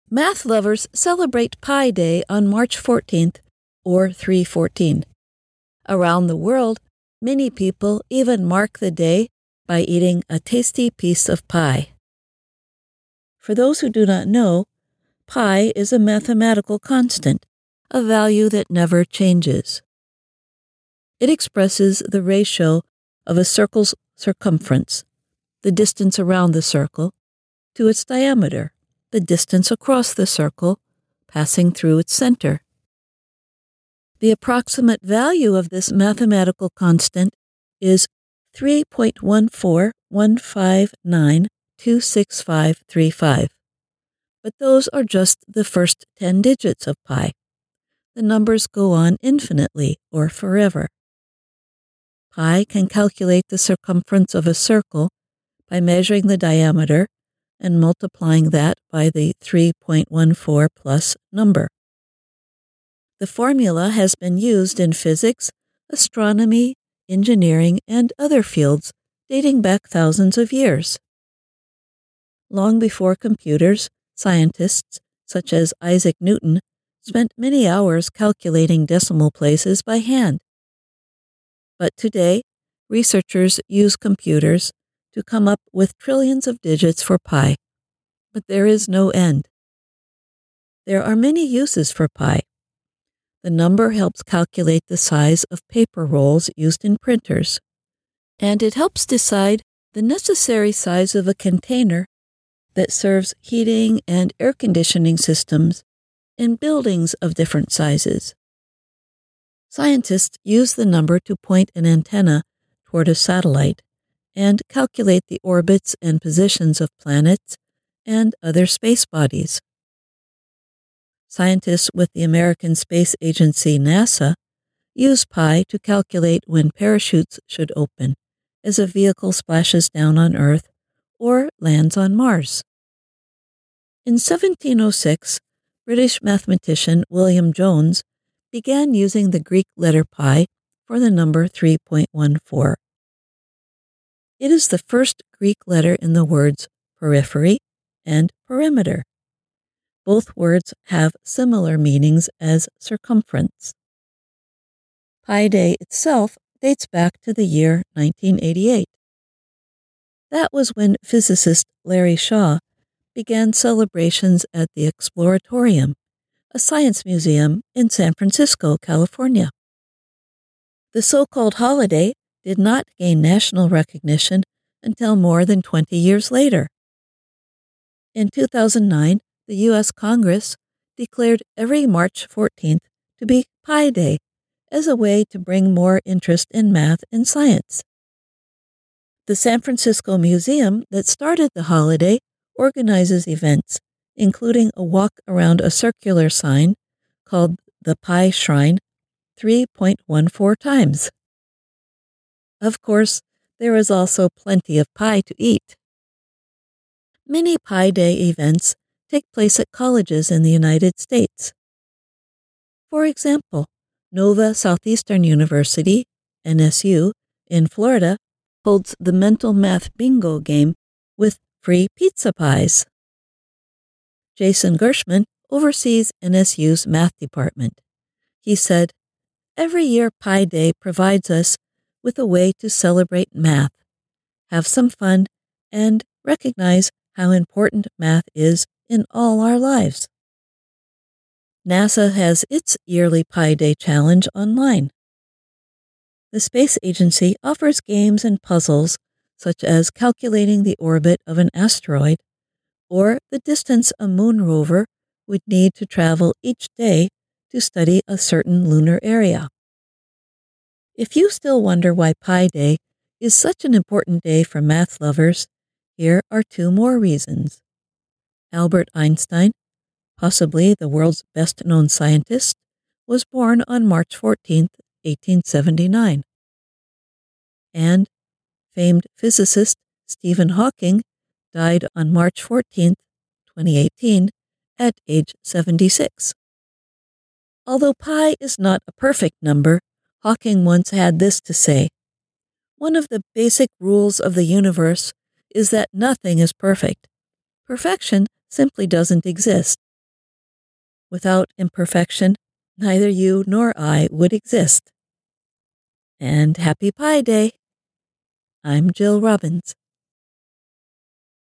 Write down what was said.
Math lovers celebrate Pi Day on March 14th, or 3/14. Around the world, many people even mark the day by eating a tasty piece of pie. For those who do not know, pi is a mathematical constant, a value that never changes. It expresses the ratio of a circle's circumference, the distance around the circle, to its diameter, the distance across the circle, passing through its center. The approximate value of this mathematical constant is 3.14159.26535. But those are just the first 10 digits of pi. The numbers go on infinitely or forever. Pi can calculate the circumference of a circle by measuring the diameter and multiplying that by the 3.14 plus number. The formula has been used in physics, astronomy, engineering, and other fields dating back thousands of years. Long before computers, scientists, such as Isaac Newton, spent many hours calculating decimal places by hand. But today, researchers use computers to come up with trillions of digits for pi. But there is no end. There are many uses for pi. The number helps calculate the size of paper rolls used in printers, and it helps decide the necessary size of a container that serves heating and air conditioning systems in buildings of different sizes. Scientists use the number to point an antenna toward a satellite and calculate the orbits and positions of planets and other space bodies. Scientists with the American Space Agency, NASA, use pi to calculate when parachutes should open as a vehicle splashes down on Earth or lands on Mars. In 1706, British mathematician William Jones began using the Greek letter pi for the number 3.14. It is the first Greek letter in the words periphery and perimeter. Both words have similar meanings as circumference. Pi Day itself dates back to the year 1988. That was when physicist Larry Shaw began celebrations at the Exploratorium, a science museum in San Francisco, California. The so-called holiday did not gain national recognition until more than 20 years later. In 2009, the U.S. Congress declared every March 14th to be Pi Day as a way to bring more interest in math and science. The San Francisco Museum that started the holiday organizes events, including a walk around a circular sign called the Pi Shrine 3.14 times. Of course, there is also plenty of pie to eat. Many Pi Day events take place at colleges in the United States. For example, Nova Southeastern University, NSU, in Florida, holds the Mental Math Bingo game with free pizza pies. Jason Gershman oversees NSU's math department. He said, "Every year Pi Day provides us with a way to celebrate math, have some fun, and recognize how important math is in all our lives." NASA has its yearly Pi Day challenge online. The space agency offers games and puzzles such as calculating the orbit of an asteroid or the distance a moon rover would need to travel each day to study a certain lunar area. If you still wonder why Pi Day is such an important day for math lovers, here are two more reasons. Albert Einstein, possibly the world's best-known scientist, was born on March 14, 1879. And famed physicist Stephen Hawking died on March 14, 2018, at age 76. Although pi is not a perfect number, Hawking once had this to say: "One of the basic rules of the universe is that nothing is perfect. Perfection simply doesn't exist. Without imperfection, neither you nor I would exist. And happy Pi Day! I'm Jill Robbins.